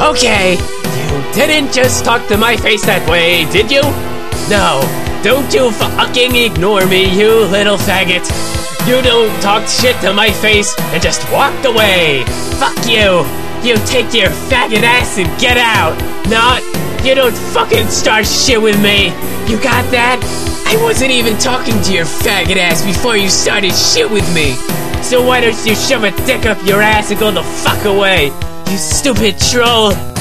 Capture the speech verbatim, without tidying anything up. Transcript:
Okay, you didn't just talk to my face that way, did you? No, don't you fucking ignore me, you little faggot. You don't talk shit to my face and just walk away. Fuck you. You take your faggot ass and get out. Not, you don't fucking start shit with me. You got that? I wasn't even talking to your faggot ass before you started shit with me. So why don't you shove a dick up your ass and go the fuck away, you stupid troll?